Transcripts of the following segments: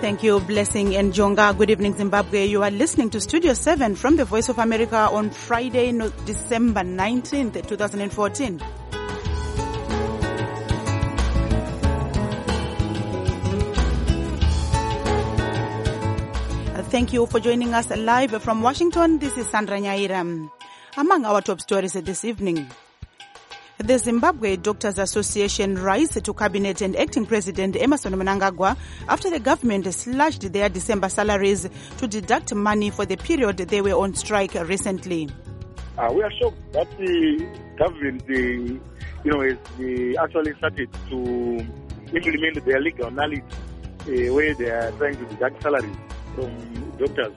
Thank you, Blessing and Jonga. Good evening, Zimbabwe. You are listening to Studio 7 from the Voice of America on Friday, December 19th, 2014. Thank you for joining us live from Washington. This is Sandra Nyaira. Among our top stories this evening, the Zimbabwe Doctors Association rise to cabinet and acting president Emmerson Mnangagwa after the government slashed their December salaries to deduct money for the period they were on strike recently. We are shocked that the government, has actually started to implement their legality where they are trying to deduct salaries from doctors.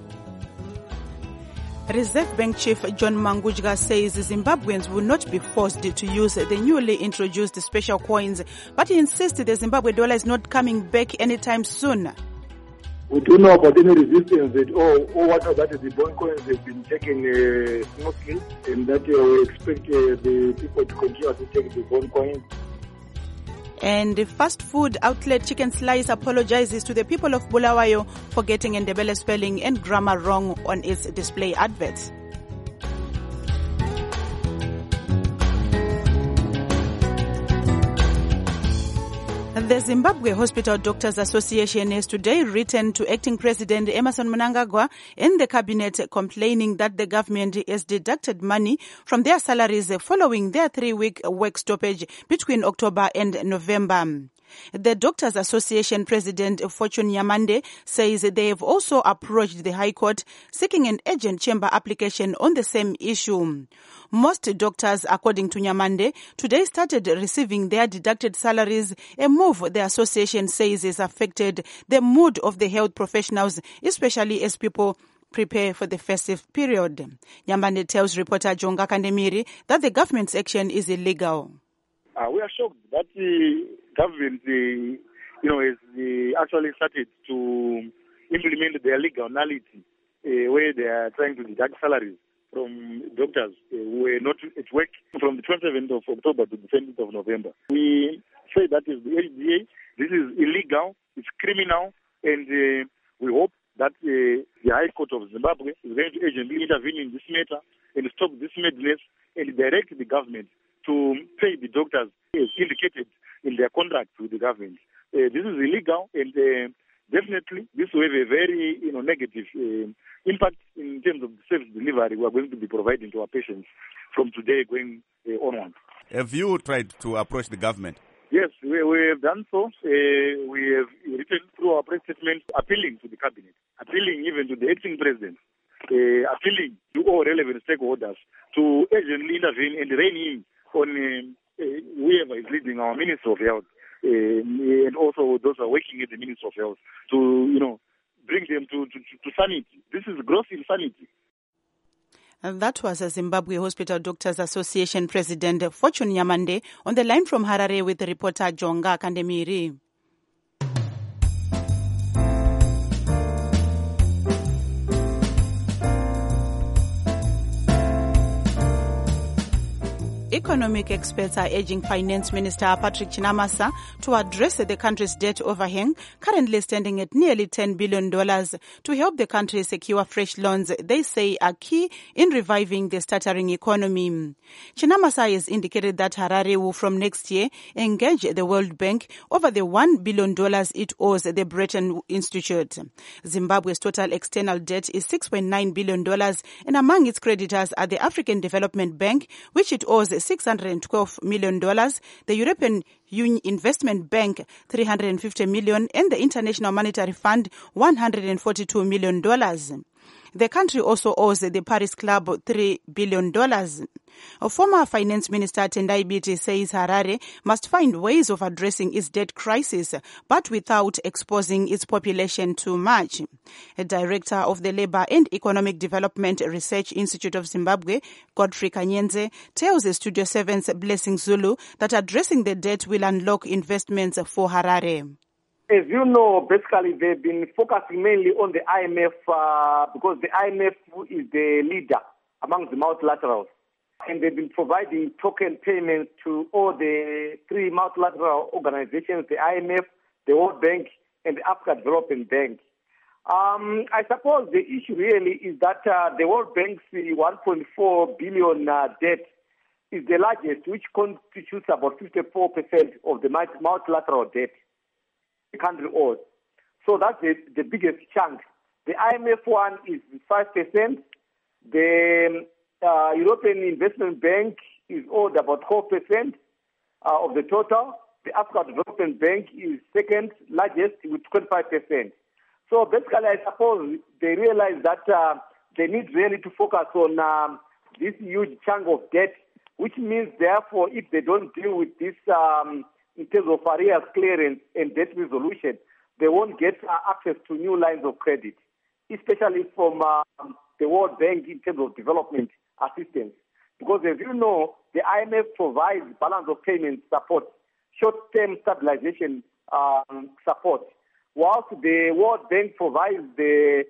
Reserve Bank Chief John Mangujga says Zimbabweans will not be forced to use the newly introduced special coins, but he insists the Zimbabwe dollar is not coming back anytime soon. We don't know about any resistance at all, or what that the bond coins have been taken smoothly, and that we expect the people to continue to take the bond coins. And the fast food outlet Chicken Slice apologizes to the people of Bulawayo for getting Ndebele spelling and grammar wrong on its display adverts. The Zimbabwe Hospital Doctors Association has today written to acting President Emmerson Mnangagwa and the cabinet complaining that the government has deducted money from their salaries following their 3-week work stoppage between October and November. The Doctors Association President Fortune Nyamande says they have also approached the High Court seeking an urgent chamber application on the same issue. Most doctors, according to Nyamande, today started receiving their deducted salaries, a move the association says has affected the mood of the health professionals, especially as people prepare for the festive period. Nyamande tells reporter Jonga Kandemiri that the government's action is illegal. We are shocked that the government, has actually started to implement their legality where they are trying to deduct salaries from doctors who were not at work from the 27th of October to the 20th of November. We say that is the HDA. This is illegal, it's criminal, and we hope that the High Court of Zimbabwe is going to urgently intervene in this matter and stop this madness and direct the government to pay the doctors as indicated in their contract with the government. This is illegal, and definitely this will have a very negative impact in terms of the service delivery we are going to be providing to our patients from today going onward. Have you tried to approach the government? Yes, we have done so. We have written through our press statement appealing to the cabinet, appealing even to the acting president, appealing to all relevant stakeholders to urgently intervene and rein in on whoever is leading our Ministry of Health and also those who are working at the Ministry of Health to, bring them to sanity. This is gross insanity. And that was a Zimbabwe Hospital Doctors Association President Fortune Nyamande on the line from Harare with reporter Jonga Kandemiri. Economic experts are urging Finance Minister Patrick Chinamasa to address the country's debt overhang, currently standing at nearly $10 billion, to help the country secure fresh loans they say are key in reviving the stuttering economy. Chinamasa has indicated that Harare will from next year engage the World Bank over the $1 billion it owes the Bretton Institute. Zimbabwe's total external debt is $6.9 billion, and among its creditors are the African Development Bank, which it owes $612 million, the European Union Investment Bank $350 million, and the International Monetary Fund $142 million. The country also owes the Paris Club $3 billion. A former Finance Minister Tendai Biti says Harare must find ways of addressing its debt crisis, but without exposing its population too much. A director of the Labour and Economic Development Research Institute of Zimbabwe, Godfrey Kanyenze, tells Studio 7's Blessing Zulu that addressing the debt will unlock investments for Harare. As you know, basically they've been focusing mainly on the IMF because the IMF is the leader among the multilaterals. And they've been providing token payments to all the three multilateral organizations, the IMF, the World Bank, and the Africa Development Bank. I suppose the issue really is that the World Bank's 1.4 billion debt is the largest, which constitutes about 54% of the multilateral debt the country owes. So that's the biggest chunk. The IMF one is 5%. The European Investment Bank is owed about 4% of the total. The Africa Development Bank is second largest with 25%. So basically, I suppose they realize that they need really to focus on this huge chunk of debt, which means, therefore, if they don't deal with this in terms of arrears clearance and debt resolution, they won't get access to new lines of credit, especially from the World Bank in terms of development assistance. Because as you know, the IMF provides balance of payment support, short-term stabilization support, whilst the World Bank provides the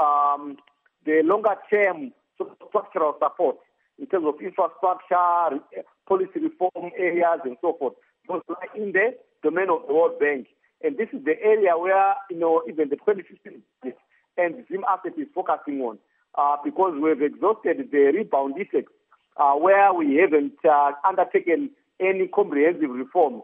longer-term structural support in terms of infrastructure, policy reform areas, and so forth. Those are in the domain of the World Bank. And this is the area where, even the 2015 and Zim Asset is focusing on, because we've exhausted the rebound effects, where we haven't undertaken any comprehensive reforms.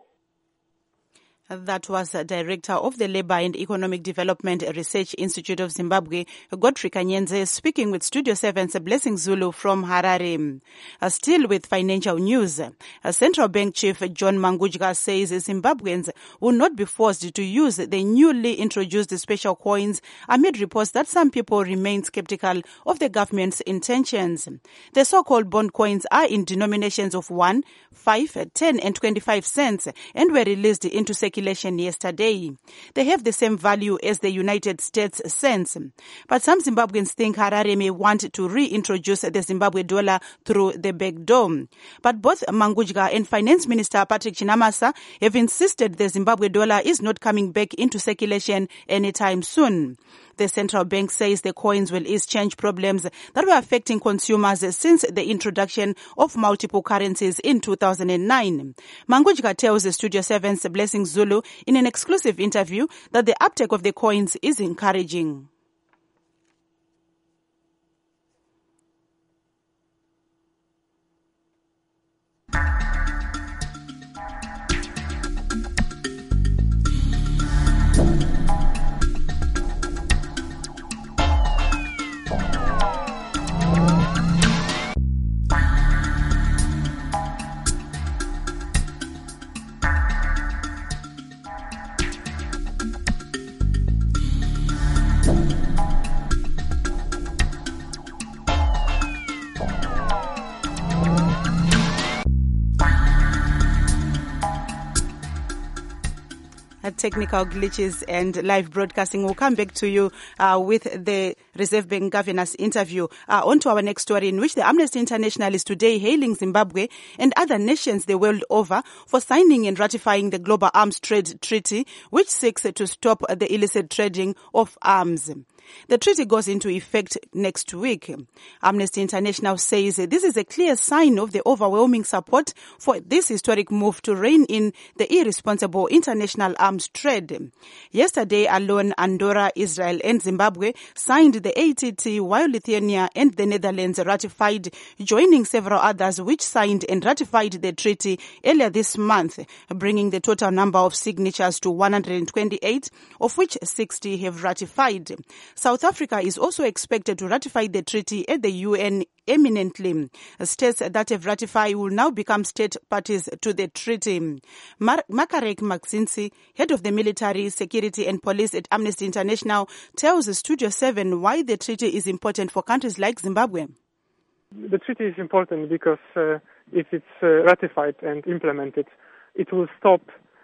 That was Director of the Labour and Economic Development Research Institute of Zimbabwe, Godfrey Kanyenze, speaking with Studio 7's Blessing Zulu from Harare. Still with financial news, Central Bank Chief John Mangudya says Zimbabweans will not be forced to use the newly introduced special coins amid reports that some people remain skeptical of the government's intentions. The so-called bond coins are in denominations of 1, 5, 10 and 25 cents and were released into circulation yesterday. They have the same value as the United States cents. But some Zimbabweans think Harare may want to reintroduce the Zimbabwe dollar through the back door. But both Mangudya and Finance Minister Patrick Chinamasa have insisted the Zimbabwe dollar is not coming back into circulation anytime soon. The central bank says the coins will ease change problems that were affecting consumers since the introduction of multiple currencies in 2009. Mangudya tells the Studio 7's Blessing Zulu in an exclusive interview that the uptake of the coins is encouraging. Technical glitches and live broadcasting. We'll come back to you with the Reserve Bank Governor's interview. On to our next story, in which the Amnesty International is today hailing Zimbabwe and other nations the world over for signing and ratifying the Global Arms Trade Treaty, which seeks to stop the illicit trading of arms. The treaty goes into effect next week. Amnesty International says this is a clear sign of the overwhelming support for this historic move to rein in the irresponsible international arms trade. Yesterday alone, Andorra, Israel and Zimbabwe signed the ATT, while Lithuania and the Netherlands ratified, joining several others which signed and ratified the treaty earlier this month, bringing the total number of signatures to 128, of which 60 have ratified. South Africa is also expected to ratify the treaty at the UN imminently. States that have ratified will now become state parties to the treaty. Makarek Maxinsi, head of the military, security and police at Amnesty International, tells Studio 7 why the treaty is important for countries like Zimbabwe. The treaty is important because if it's ratified and implemented, it will stop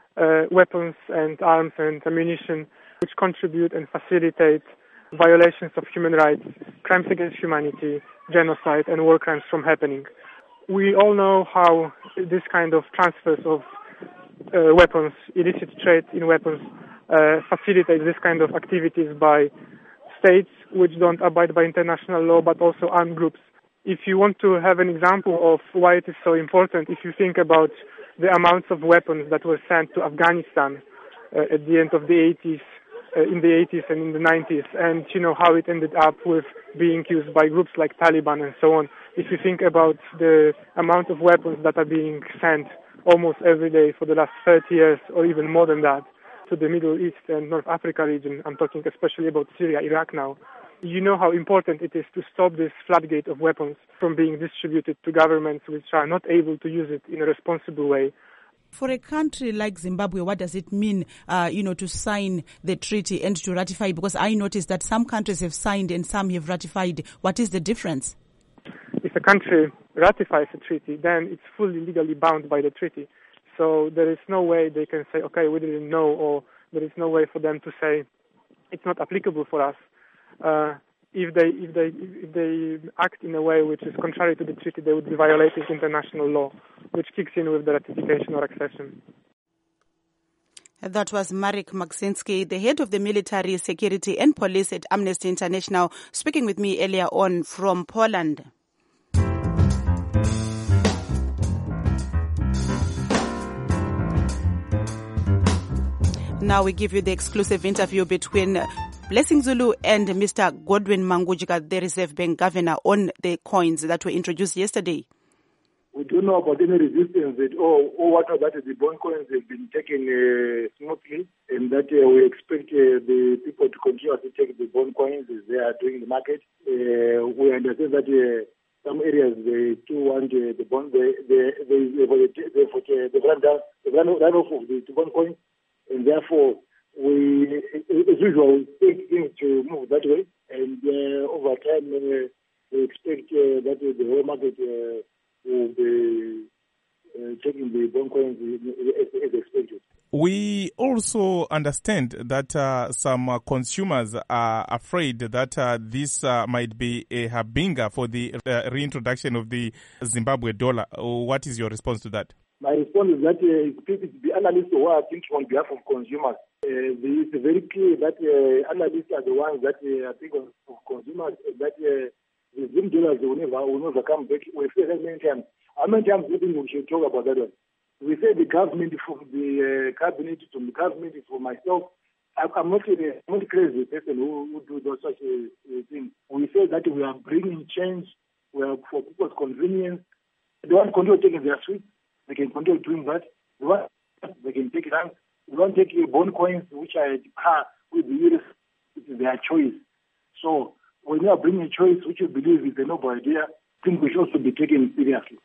weapons and arms and ammunition which contribute and facilitate violations of human rights, crimes against humanity, genocide and war crimes from happening. We all know how this kind of transfers of weapons, illicit trade in weapons, facilitate this kind of activities by states which don't abide by international law, but also armed groups. If you want to have an example of why it is so important, if you think about the amounts of weapons that were sent to Afghanistan at the end of the 80s in the 80s and in the 90s, and how it ended up with being used by groups like Taliban and so on. If you think about the amount of weapons that are being sent almost every day for the last 30 years or even more than that to the Middle East and North Africa region, I'm talking especially about Syria, Iraq now, you know how important it is to stop this floodgate of weapons from being distributed to governments which are not able to use it in a responsible way. For a country like Zimbabwe, what does it mean, to sign the treaty and to ratify? Because I noticed that some countries have signed and some have ratified. What is the difference? If a country ratifies a treaty, then it's fully legally bound by the treaty. So there is no way they can say, okay, we didn't know, or there is no way for them to say it's not applicable for us. If they act in a way which is contrary to the treaty, they would be violating international law, which kicks in with the ratification or accession. That was Marek Maksinski, the head of the military, security and police at Amnesty International, speaking with me earlier on from Poland. Now we give you the exclusive interview between Blessing Zulu and Mr. Godwin Mangujika, the Reserve Bank governor, on the coins that were introduced yesterday. We don't know about any resistance at all, or whether that the bond coins have been taken smoothly, and that we expect the people to continue to take the bond coins as they are doing the market. We understand that some areas they do want the bond, the runoff of the bond coins, and therefore we, as usual, expect things to move that way, and over time we expect that the whole market will be taking the bond coins as expected. We also understand that some consumers are afraid that this might be a harbinger for the reintroduction of the Zimbabwe dollar. What is your response to that? My response is that the analysts who are thinking on behalf of consumers. It's very clear that analysts are the ones that think of consumers, that the Zim dollars will never come back. We've said that many times. How many times do you think we should talk about that one? We say the government, from the cabinet to the government, for myself, I'm not a crazy person who do those such things. We say that we are bringing change for people's convenience. They want to continue taking their sweets. They can continue doing that. They can take it out. They don't take bond coins, which are at par with the US. It is their choice. So when you are bringing a choice which you believe is a noble idea, I think we should also be taken seriously.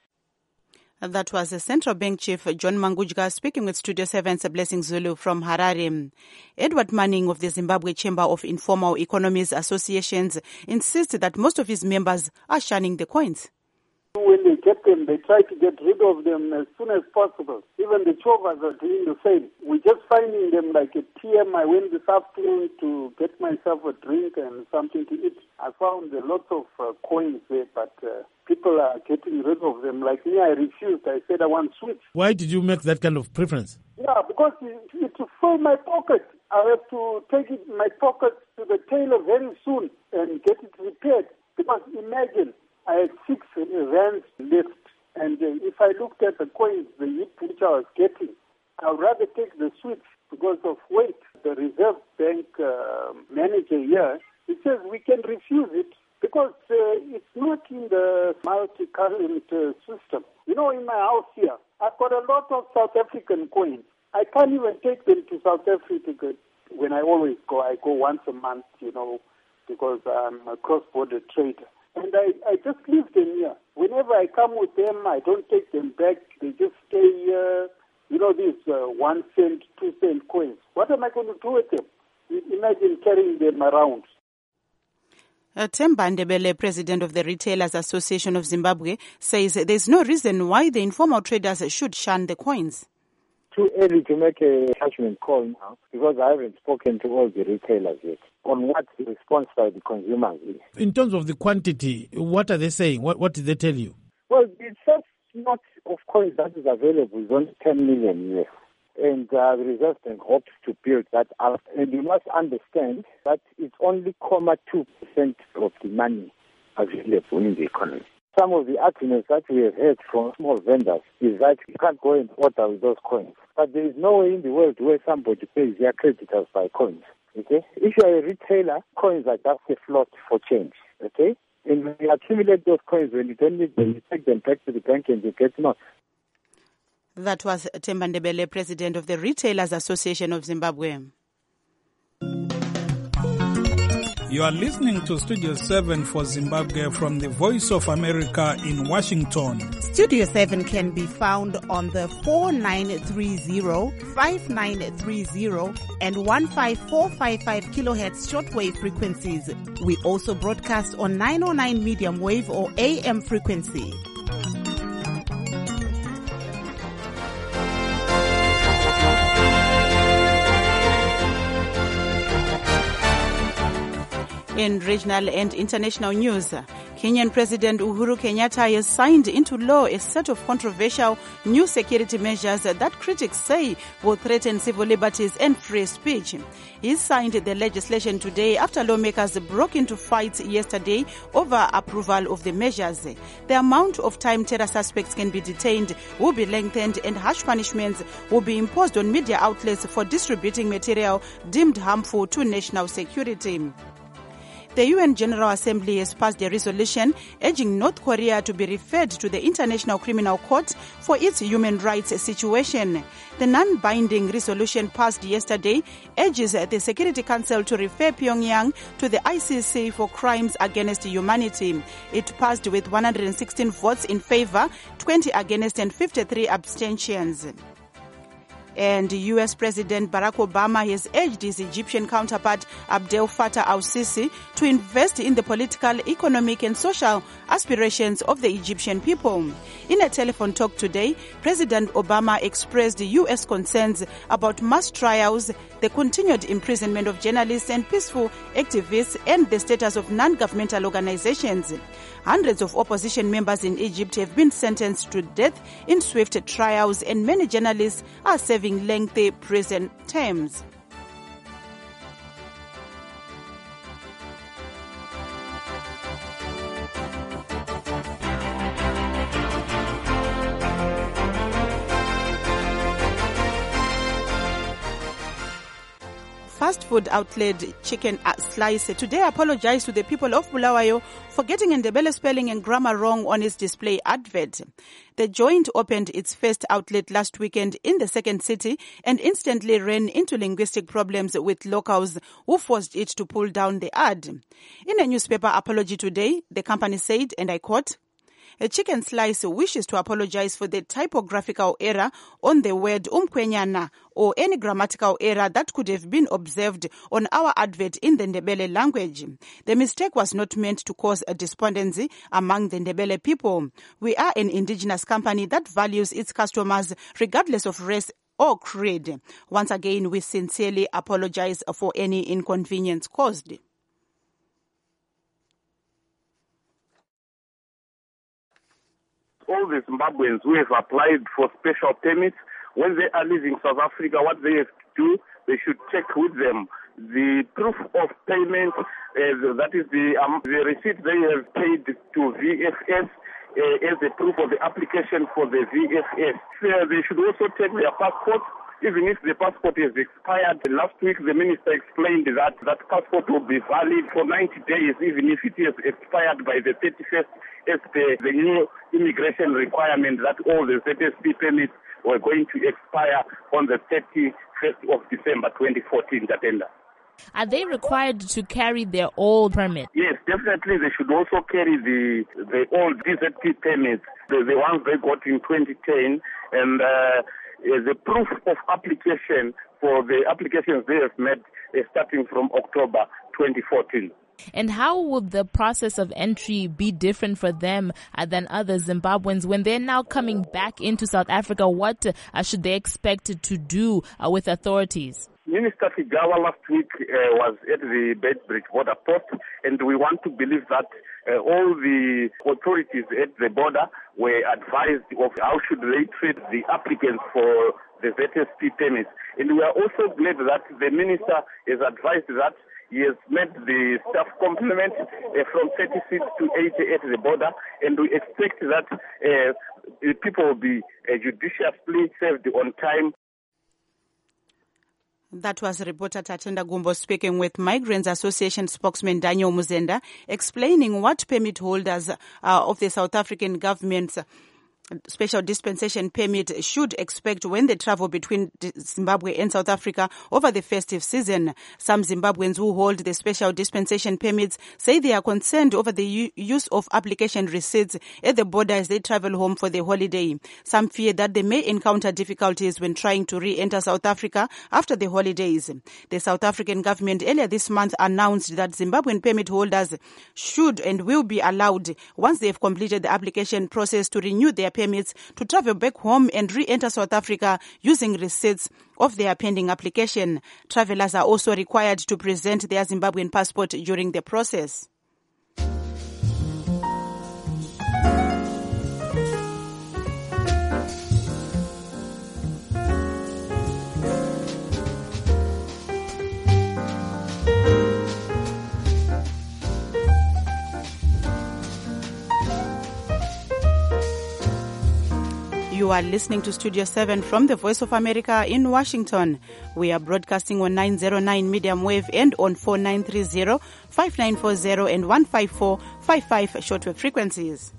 That was the Central Bank Chief, John Mangujika, speaking with Studio 7's Blessing Zulu from Harare. Edward Manning of the Zimbabwe Chamber of Informal Economies Associations insists that most of his members are shunning the coins. When they get them, they try to get rid of them as soon as possible. Even the Chovas are doing the same. We're just finding them like at TM. I went this afternoon to get myself a drink and something to eat. I found a lot of coins there, but people are getting rid of them. Like me, I refused. I said I want sweets. Why did you make that kind of preference? Yeah, because it to fill my pocket. I have to take it in my pocket to the tailor very soon and get it repaired. Because imagine, I had 6 rands left, and if I looked at the coins, the heap which I was getting, I would rather take the sweets because of weight. The Reserve Bank manager here, he says we can refuse it because it's not in the multi-current system. You know, in my house here, I've got a lot of South African coins. I can't even take them to South Africa when I always go. I go once a month, because I'm a cross-border trader. And I just leave them here. Whenever I come with them, I don't take them back. They just stay here. These 1 cent, 2 cent coins. What am I going to do with them? Imagine carrying them around. Themba Ndebele, president of the Retailers Association of Zimbabwe, says there's no reason why the informal traders should shun the coins. Too early to make a judgment call now because I haven't spoken to all the retailers yet on what the response by the consumers is. In terms of the quantity, what are they saying? What did they tell you? Well, the first lot of coins that is available is only 10 million US. And the Reserve Bank hopes to build that up. And you must understand that it's only 0.2% of the money available in the economy. Some of the arguments that we have heard from small vendors is that you can't go and order with those coins. But there is no way in the world where somebody pays their creditors by coins. Okay? If you are a retailer, coins are just a float for change. Okay? And when you accumulate those coins, when you don't need them, you take them back to the bank and you get notes. That was Themba Ndebele, president of the Retailers Association of Zimbabwe. You are listening to Studio 7 for Zimbabwe from the Voice of America in Washington. Studio 7 can be found on the 4930, 5930 and 15455 kilohertz shortwave frequencies. We also broadcast on 909 medium wave or AM frequency. In regional and international news, Kenyan President Uhuru Kenyatta has signed into law a set of controversial new security measures that critics say will threaten civil liberties and free speech. He signed the legislation today after lawmakers broke into fights yesterday over approval of the measures. The amount of time terror suspects can be detained will be lengthened and harsh punishments will be imposed on media outlets for distributing material deemed harmful to national security. The UN General Assembly has passed a resolution urging North Korea to be referred to the International Criminal Court for its human rights situation. The non-binding resolution passed yesterday urges the Security Council to refer Pyongyang to the ICC for crimes against humanity. It passed with 116 votes in favor, 20 against and 53 abstentions. And U.S. President Barack Obama has urged his Egyptian counterpart Abdel Fattah al-Sisi to invest in the political, economic and social aspirations of the Egyptian people. In a telephone talk today, President Obama expressed U.S. concerns about mass trials, the continued imprisonment of journalists and peaceful activists, and the status of non-governmental organizations. Hundreds of opposition members in Egypt have been sentenced to death in swift trials, and many journalists are serving lengthy prison terms. Fast food outlet Chicken Slice today apologized to the people of Bulawayo for getting Ndebele spelling and grammar wrong on its display advert. The joint opened its first outlet last weekend in the second city and instantly ran into linguistic problems with locals who forced it to pull down the ad. In a newspaper apology today, the company said, and I quote, "A Chicken Slice wishes to apologize for the typographical error on the word umkwenyana or any grammatical error that could have been observed on our advert in the Ndebele language. The mistake was not meant to cause a despondency among the Ndebele people. We are an indigenous company that values its customers regardless of race or creed. Once again, we sincerely apologize for any inconvenience caused." All the Zimbabweans who have applied for special permits, when they are leaving South Africa, what they have to do, they should take with them the proof of payment, that is the receipt they have paid to VFS as a proof of the application for the VFS. They should also take their passport, even if the passport is expired. Last week, the minister explained that that passport will be valid for 90 days, even if it is expired by the 31st, as the new immigration requirement that all the ZSP permits were going to expire on the 31st of December 2014, Gatenda. Are they required to carry their old permit? Yes, definitely they should also carry the old DZP permits, the ones they got in 2010, and the proof of application for the applications they have made starting from October 2014. And how would the process of entry be different for them than other Zimbabweans when they're now coming back into South Africa? What should they expect to do with authorities? Minister Kigawa last week was at the Beitbridge border post, and we want to believe that all the authorities at the border were advised of how should they treat the applicants for the ZSP permits. And we are also glad that the minister has advised that he has made the staff complement from 36 to 80 at the border, and we expect that people will be judiciously served on time. That was reporter Tatenda Gumbo speaking with Migrants Association spokesman Daniel Muzenda, explaining what permit holders of the South African government's special dispensation permit should expect when they travel between Zimbabwe and South Africa over the festive season. Some Zimbabweans who hold the special dispensation permits say they are concerned over the use of application receipts at the border as they travel home for the holiday. Some fear that they may encounter difficulties when trying to re-enter South Africa after the holidays. The South African government earlier this month announced that Zimbabwean permit holders should and will be allowed, once they have completed the application process, to renew their permits to travel back home and re-enter South Africa using receipts of their pending application. Travelers are also required to present their Zimbabwean passport during the process. You are listening to Studio 7 from the Voice of America in Washington. We are broadcasting on 909 medium wave and on 4930, 5940 and 15455 shortwave frequencies.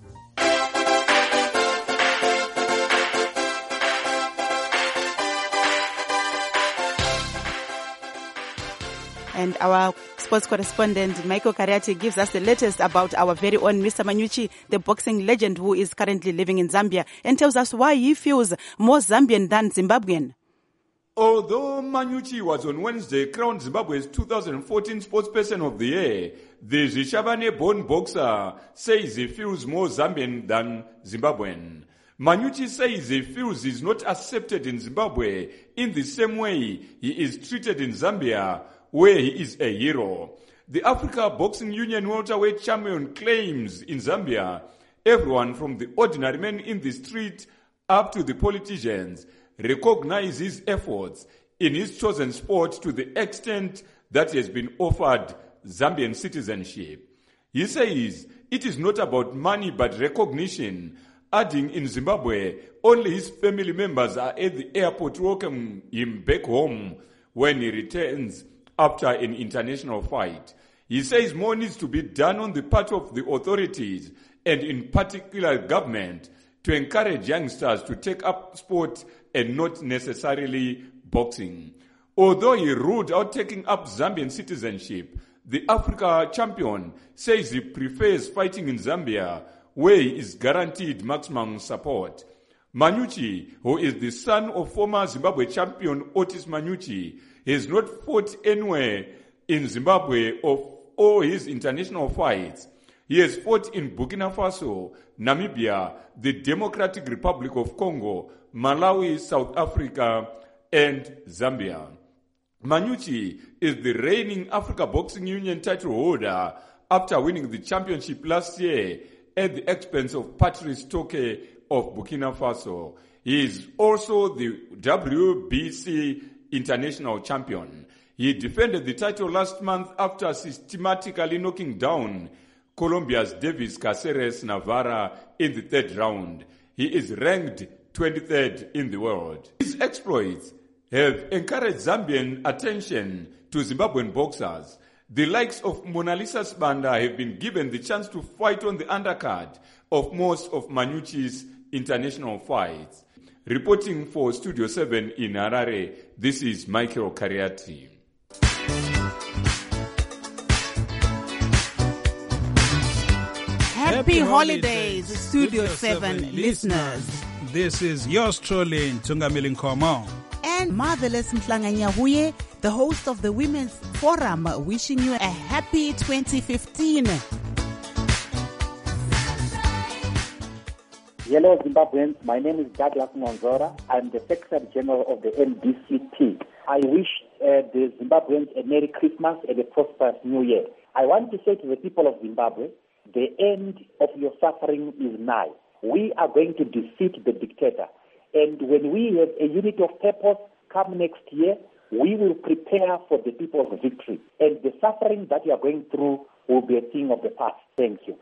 And our sports correspondent, Michael Kariati, gives us the latest about our very own Mr. Manyuchi, the boxing legend who is currently living in Zambia, and tells us why he feels more Zambian than Zimbabwean. Although Manyuchi was on Wednesday crowned Zimbabwe's 2014 Sportsperson of the Year, the Zichabane-born boxer says he feels more Zambian than Zimbabwean. Manyuchi says he feels he's not accepted in Zimbabwe in the same way he is treated in Zambia, where he is a hero. The Africa Boxing Union welterweight champion claims in Zambia, everyone from the ordinary man in the street up to the politicians recognize his efforts in his chosen sport to the extent that he has been offered Zambian citizenship. He says it is not about money but recognition, adding in Zimbabwe only his family members are at the airport to welcome him back home when he returns after an international fight. He says more needs to be done on the part of the authorities and in particular government to encourage youngsters to take up sport and not necessarily boxing. Although he ruled out taking up Zambian citizenship, the Africa champion says he prefers fighting in Zambia, where he is guaranteed maximum support. Manyuchi, who is the son of former Zimbabwe champion Otis Manyuchi, has not fought anywhere in Zimbabwe of all his international fights. He has fought in Burkina Faso, Namibia, the Democratic Republic of Congo, Malawi, South Africa, and Zambia. Manyuchi is the reigning Africa Boxing Union title holder after winning the championship last year at the expense of Patrice Toke of Burkina Faso. He is also the WBC international champion. He defended the title last month after systematically knocking down Colombia's Davis Caceres Navarra in the third round. He is ranked 23rd in the world. His exploits have encouraged Zambian attention to Zimbabwean boxers. The likes of Mona Lisa Sibanda have been given the chance to fight on the undercard of most of Manyuchi's international fights. Reporting for Studio 7 in Harare, this is Michael Kariati. Happy holidays, Studio 7 listeners. This is yours truly, Ntungamili Nkomo. And Marvelous Mhlanganyahuye, the host of the Women's Forum, wishing you a happy 2015. Hello, Zimbabweans. My name is Douglas Ngonzora. I'm the Secretary General of the NDCT. I wish the Zimbabweans a Merry Christmas and a prosperous New Year. I want to say to the people of Zimbabwe, the end of your suffering is nigh. We are going to defeat the dictator. And when we have a unit of purpose come next year, we will prepare for the people's victory. And the suffering that you are going through will be a thing of the past. Thank you.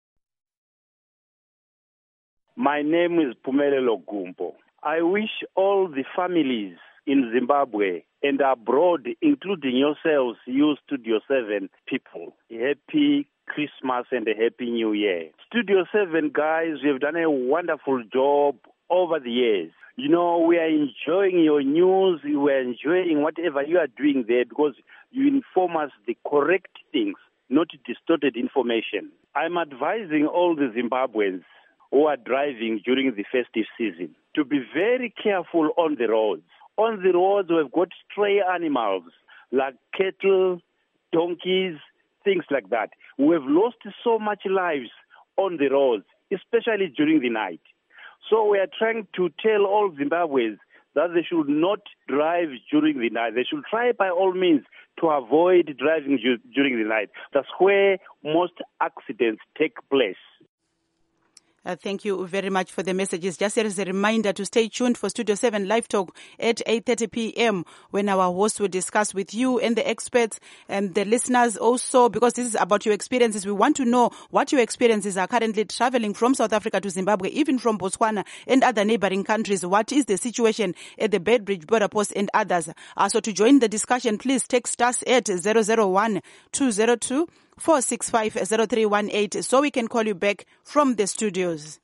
My name is Pumelelo Gumbo. I wish all the families in Zimbabwe and abroad, including yourselves, you Studio 7 people. Happy Christmas and a Happy New Year. Studio 7 guys, you have done a wonderful job over the years. You know, we are enjoying your news. We are enjoying whatever you are doing there because you inform us the correct things, not distorted information. I'm advising all the Zimbabweans who are driving during the festive season to be very careful on the roads. On the roads, we've got stray animals like cattle, donkeys, things like that. We've lost so much lives on the roads, especially during the night. So we are trying to tell all Zimbabweans that they should not drive during the night. They should try by all means to avoid driving during the night. That's where most accidents take place. Thank you very much for the messages. Just as a reminder to stay tuned for Studio 7 Live Talk at 8:30 p.m. when our host will discuss with you and the experts and the listeners also, because this is about your experiences. We want to know what your experiences are currently traveling from South Africa to Zimbabwe, even from Botswana and other neighboring countries. What is the situation at the Beitbridge border post and others? So to join the discussion, please text us at 001-202 465-0318 so we can call you back from the studios.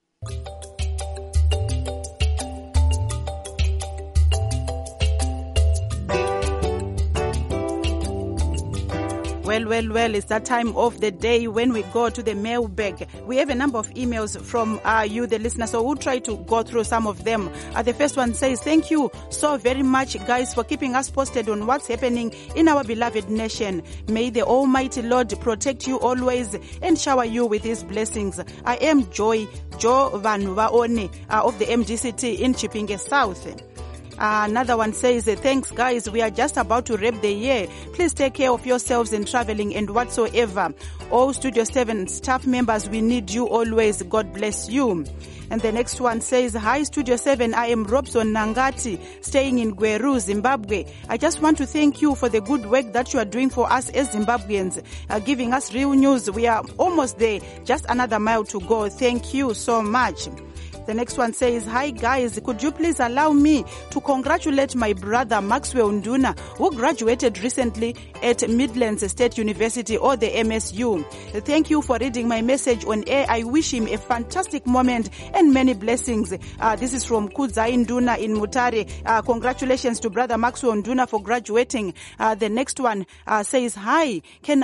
Well, it's that time of the day when we go to the mailbag. We have a number of emails from you, the listeners, so we'll try to go through some of them. The first one says, thank you so very much, guys, for keeping us posted on what's happening in our beloved nation. May the Almighty Lord protect you always and shower you with His blessings. I am Joe Vanuvaone of the MDCT in Chipinge South. Another one says, thanks guys, we are just about to wrap the year. Please take care of yourselves in traveling and whatsoever. All Studio 7 staff members, we need you always. God bless you. And the next one says, hi Studio 7, I am Robson Nangati, staying in Gweru, Zimbabwe. I just want to thank you for the good work that you are doing for us as Zimbabweans, giving us real news. We are almost there, just another mile to go. Thank you so much. The next one says, hi guys, could you please allow me to congratulate my brother Maxwell Nduna, who graduated recently at Midlands State University, or the MSU. Thank you for reading my message on air. I wish him a fantastic moment and many blessings. This is from Kudzai Nduna in Mutare. Congratulations to brother Maxwell Nduna for graduating. The next one says, hi,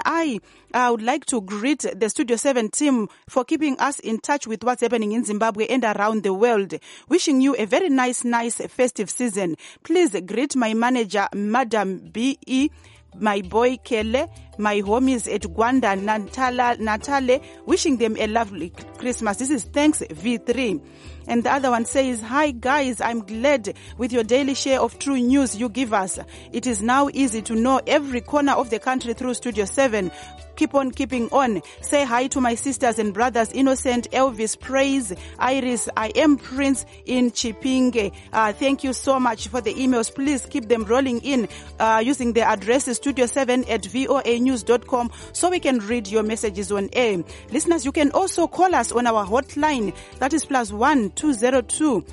I would like to greet the Studio 7 team for keeping us in touch with what's happening in Zimbabwe and around the world. Wishing you a very nice festive season. Please greet my manager, Madam B.E., my boy Kele, my homies at Gwanda, Natale, wishing them a lovely Christmas. This is Thanks V3. And the other one says, hi guys, I'm glad with your daily share of true news you give us. It is now easy to know every corner of the country through Studio 7. Keep on keeping on. Say hi to my sisters and brothers, Innocent, Elvis, Praise, Iris. I am Prince in Chipinge. Thank you so much for the emails. Please keep them rolling in using the address studio7@voanews.com so we can read your messages on air. Listeners, you can also call us on our hotline. That is +1 202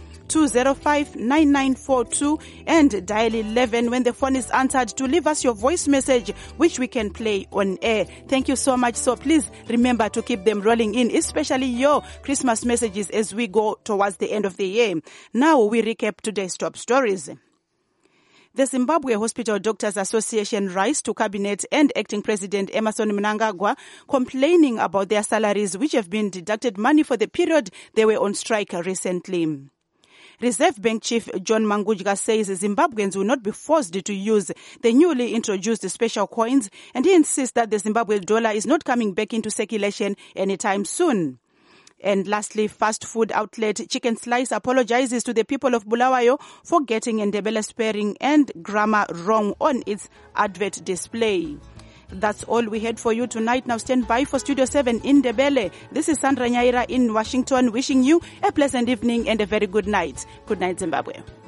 205-9942 and dial 11 when the phone is answered to leave us your voice message, which we can play on air. Thank you so much. So please remember to keep them rolling in, especially your Christmas messages as we go towards the end of the year. Now we recap today's top stories. The Zimbabwe Hospital Doctors Association rise to Cabinet and Acting President Emmerson Mnangagwa complaining about their salaries, which have been deducted money for the period they were on strike recently. Reserve Bank Chief John Mangudya says Zimbabweans will not be forced to use the newly introduced special coins, and he insists that the Zimbabwe dollar is not coming back into circulation anytime soon. And lastly, fast food outlet Chicken Slice apologizes to the people of Bulawayo for getting Ndebele spelling and grammar wrong on its advert display. That's all we had for you tonight. Now stand by for Studio 7 in Ndebele. This is Sandra Nyaira in Washington, wishing you a pleasant evening and a very good night. Good night, Zimbabwe.